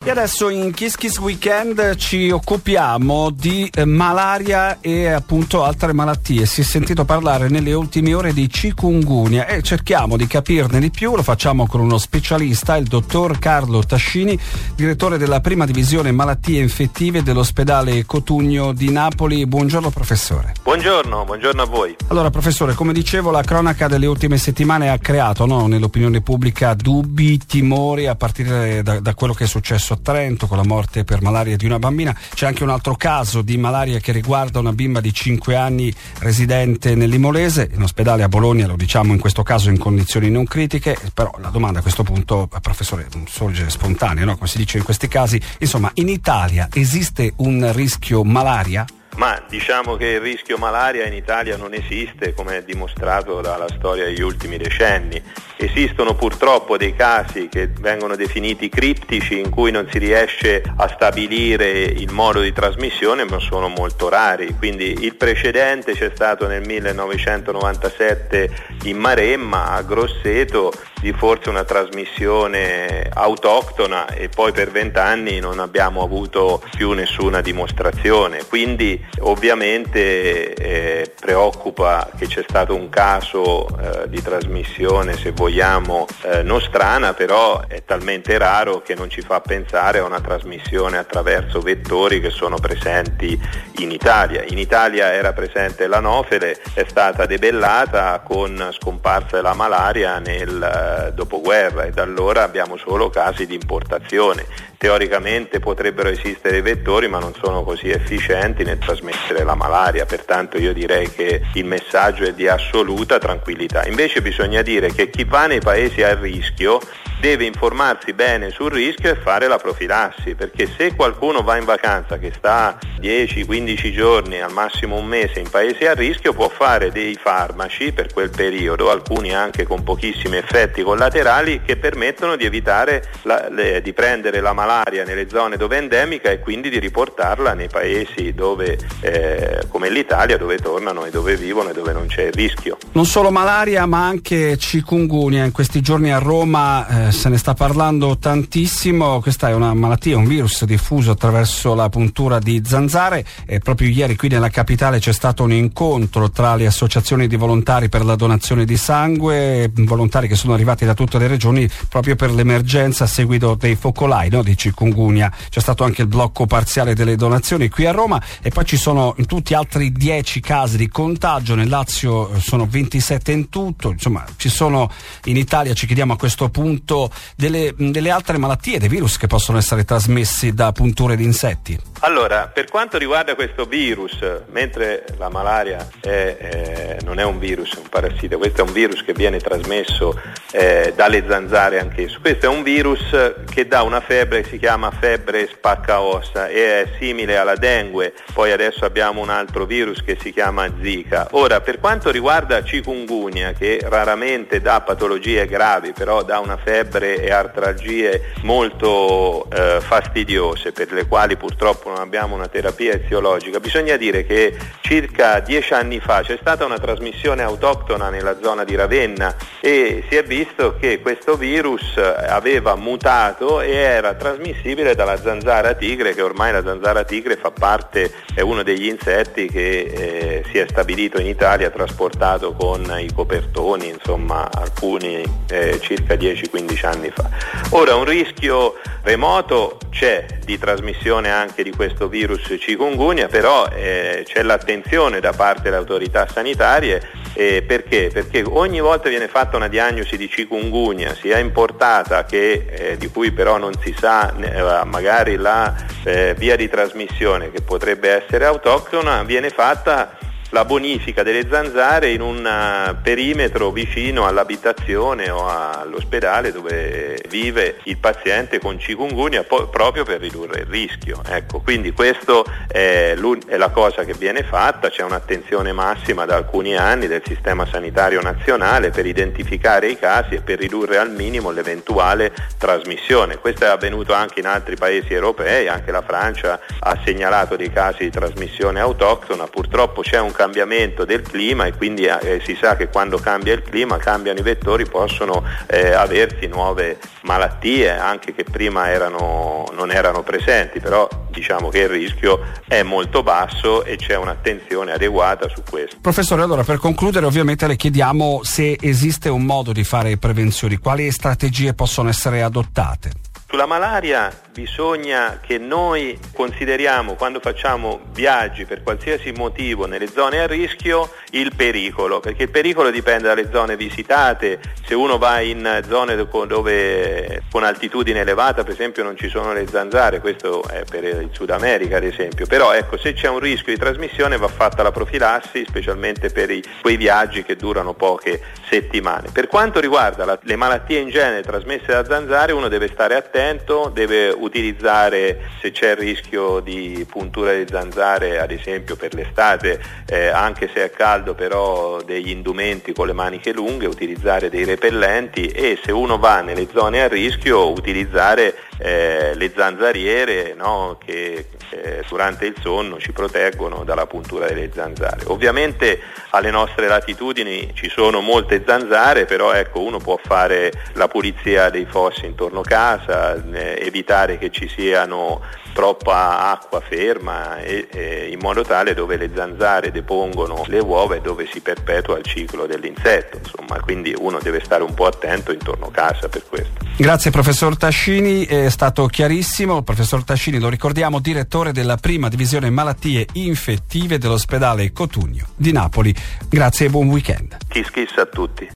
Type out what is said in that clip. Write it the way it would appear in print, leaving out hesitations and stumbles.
E adesso in Kiss Kiss Weekend ci occupiamo di malaria e appunto altre malattie. Si è sentito parlare nelle ultime ore di chikungunya e cerchiamo di capirne di più. Lo facciamo con uno specialista, il dottor Carlo Tascini, direttore della prima divisione malattie infettive dell'ospedale Cotugno di Napoli. Buongiorno professore. Buongiorno a voi. Allora professore, come dicevo, la cronaca delle ultime settimane ha creato nell'opinione pubblica dubbi, timori a partire da quello che è successo a Trento con la morte per malaria di una bambina. C'è anche un altro caso di malaria che riguarda una bimba di 5 anni residente nell'Imolese, in ospedale a Bologna, lo diciamo in questo caso in condizioni non critiche, però la domanda a questo punto, professore, sorge spontanea, come si dice in questi casi. Insomma, in Italia esiste un rischio malaria? Ma diciamo che il rischio malaria in Italia non esiste, come è dimostrato dalla storia degli ultimi decenni. Esistono purtroppo dei casi che vengono definiti criptici, in cui non si riesce a stabilire il modo di trasmissione, ma sono molto rari. Quindi il precedente c'è stato nel 1997 in Maremma, a Grosseto, di forse una trasmissione autoctona, e poi per 20 anni non abbiamo avuto più nessuna dimostrazione. Quindi ovviamente preoccupa che c'è stato un caso di trasmissione, se vogliamo, nostrana, però è talmente raro che non ci fa pensare a una trasmissione attraverso vettori che sono presenti in Italia. In Italia era presente l'anofele, è stata debellata con scomparsa della malaria nel dopoguerra, e da allora abbiamo solo casi di importazione. Teoricamente potrebbero esistere vettori, ma non sono così efficienti nel trasmettere la malaria, pertanto io direi che il messaggio è di assoluta tranquillità. Invece bisogna dire che chi va nei paesi a rischio deve informarsi bene sul rischio e fare la profilassi, perché se qualcuno va in vacanza che sta 10-15 giorni, al massimo un mese, in paesi a rischio, può fare dei farmaci per quel periodo, alcuni anche con pochissimi effetti collaterali, che permettono di evitare di prendere la malaria nelle zone dove è endemica, e quindi di riportarla nei paesi dove, come l'Italia, dove tornano e dove vivono e dove non c'è il rischio. Non solo malaria, ma anche chikungunya. In questi giorni a Roma se ne sta parlando tantissimo. Questa è una malattia, un virus diffuso attraverso la puntura di zanzare, e proprio ieri qui nella capitale c'è stato un incontro tra le associazioni di volontari per la donazione di sangue, volontari che sono arrivati da tutte le regioni proprio per l'emergenza a seguito dei focolai di chikungunya. C'è stato anche il blocco parziale delle donazioni qui a Roma, e poi ci sono in tutti altri 10 casi di contagio. Nel Lazio sono 27 in tutto. Insomma, ci sono in Italia, ci chiediamo a questo punto, delle altre malattie, dei virus che possono essere trasmessi da punture di insetti. Allora, per quanto riguarda questo virus, mentre la malaria non è un virus, è un parassita, questo è un virus che viene trasmesso dalle zanzare anch'esso. Questo è un virus che dà una febbre che si chiama febbre spaccaossa, e è simile alla dengue. Poi adesso abbiamo un altro virus che si chiama Zika. Ora, per quanto riguarda chikungunya, che raramente dà patologie gravi, però dà una febbre e artralgie molto fastidiose, per le quali purtroppo non abbiamo una terapia eziologica, bisogna dire che circa 10 anni fa c'è stata una trasmissione autoctona nella zona di Ravenna, e si è visto che questo virus aveva mutato e era trasmissibile dalla zanzara tigre, che ormai la zanzara tigre è uno degli insetti che si è stabilito in Italia, trasportato con i copertoni, insomma alcuni circa 10-15 anni fa. Ora, un rischio remoto c'è di trasmissione anche di questo virus chikungunya, però c'è l'attenzione da parte delle autorità sanitarie. Perché? Perché ogni volta viene fatta una diagnosi di chikungunya, sia importata che di cui però non si sa magari la via di trasmissione, che potrebbe essere autoctona, viene fatta la bonifica delle zanzare in un perimetro vicino all'abitazione o all'ospedale dove vive il paziente con chikungunya, proprio per ridurre il rischio. Ecco, quindi questo è la cosa che viene fatta. C'è un'attenzione massima da alcuni anni del sistema sanitario nazionale per identificare i casi e per ridurre al minimo l'eventuale trasmissione. Questo è avvenuto anche in altri paesi europei, anche la Francia ha segnalato dei casi di trasmissione autoctona. Purtroppo c'è un cambiamento del clima e quindi si sa che quando cambia il clima, cambiano i vettori, possono aversi nuove malattie anche che prima non erano presenti, però diciamo che il rischio è molto basso e c'è un'attenzione adeguata su questo. Professore, allora per concludere ovviamente le chiediamo se esiste un modo di fare prevenzioni, quali strategie possono essere adottate? Sulla malaria bisogna che noi consideriamo, quando facciamo viaggi per qualsiasi motivo nelle zone a rischio, il pericolo, perché il pericolo dipende dalle zone visitate. Se uno va in zone dove con altitudine elevata, per esempio, non ci sono le zanzare, questo è per il Sud America ad esempio, però ecco, se c'è un rischio di trasmissione va fatta la profilassi, specialmente per quei viaggi che durano poche settimane. Per quanto riguarda le malattie in genere trasmesse da zanzare, uno deve stare attento, deve utilizzare, se c'è il rischio di puntura di zanzare ad esempio per l'estate, anche se è caldo, però degli indumenti con le maniche lunghe, utilizzare dei repellenti, e se uno va nelle zone a rischio utilizzare le zanzariere, no, che durante il sonno ci proteggono dalla puntura delle zanzare. Ovviamente alle nostre latitudini ci sono molte zanzare, però ecco, uno può fare la pulizia dei fossi intorno casa, evitare che ci siano troppa acqua ferma in modo tale dove le zanzare depongono le uova e dove si perpetua il ciclo dell'insetto, insomma, quindi uno deve stare un po' attento intorno casa per questo. Grazie professor Tascini, è stato chiarissimo. Il professor Tascini, lo ricordiamo, direttore della prima divisione malattie infettive dell'ospedale Cotugno di Napoli. Grazie e buon weekend. Kiss kiss a tutti.